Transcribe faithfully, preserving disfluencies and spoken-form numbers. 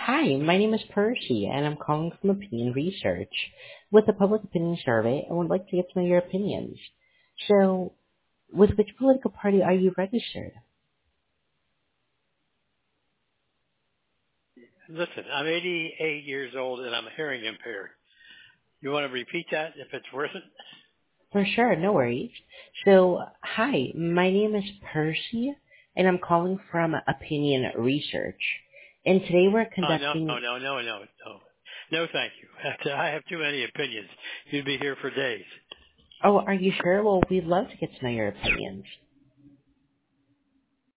Hi, my name is Percy, and I'm calling from Opinion Research. With the public opinion survey, I would like to get to know your opinions. So, with which political party are you registered? Listen, I'm eighty-eight years old and I'm hearing impaired. You want to repeat that if it's worth it? For sure, no worries. So, hi, my name is Percy, and I'm calling from Opinion Research. And today we're Oh, no, no, conducting... no, no, no, no. No, thank you. I have too many opinions. You'd be here for days. Oh, are you sure? Well, we'd love to get to know your opinions.